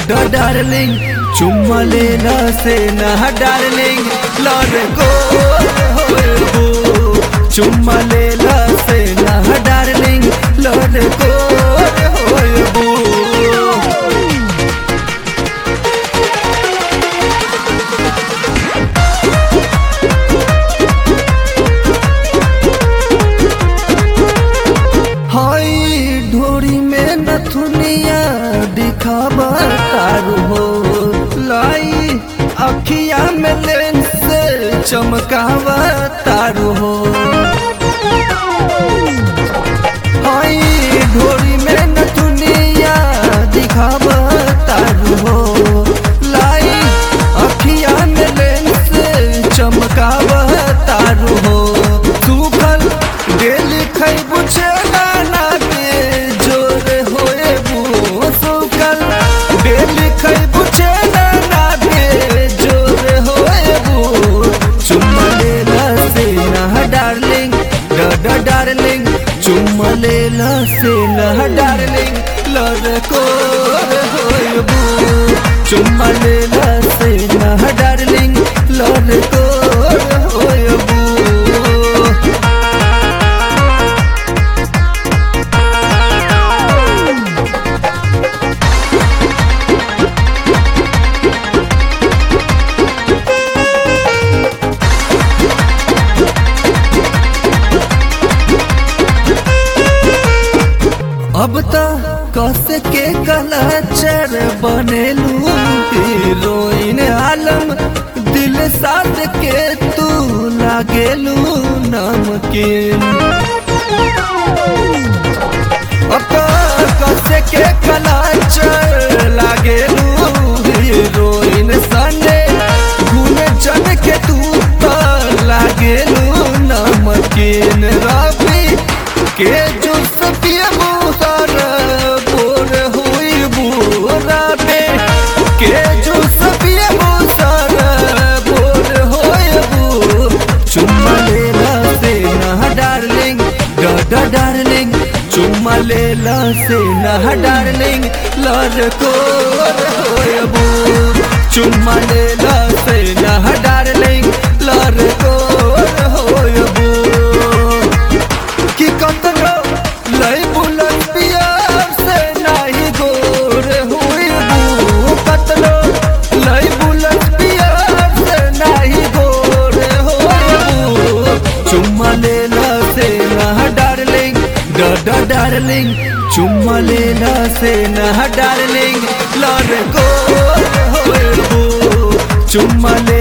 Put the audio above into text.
Darling चुम्मा लेला से ना डार्लिंग लड़ को होएबू चुम्मा लेला से ना डार्लिंग लड़ को होएबू। ढोरी में नथुनिया दिखावा तारू हो लाई अखिया में लेंस से चमकावा तारू हो। ढोरी में नथुनिया दिखावा तारू हो लाई अखिया में लेंस से चमकावा तारू हो। सूखल डेली खैबू छेना डार्लिंग चुम्मा लेला से ना डार्लिंग लड़ को होएबू चुम्मा लेला से ना डार्लिंग लड़ को होएबू। अब तो कस के कलाचर बनेलू हीरोइन आलम दिल साथ के तू लागेलू नमकीन। अब तो कस के कलाचर लागेलू हीरोइन सने गुन जन के तू तो लागेलू नमकीन। रवि के जो सपियबू डार्लिंग चुम्मा लेला से ना डार्लिंग लड़ को होएबू चुम्मा लेला से ना डार्लिंग लड़ को होएबू। कि कतनो लई बुलंद प्यार से नाही गोर होएबू कतनो लई बुलंद प्यार से नाही गोर होएबू चुम्मा लेला से ना डार्लिंग चुम्मा लेला से ना डार्लिंग लड़ को होएबू चुम्मा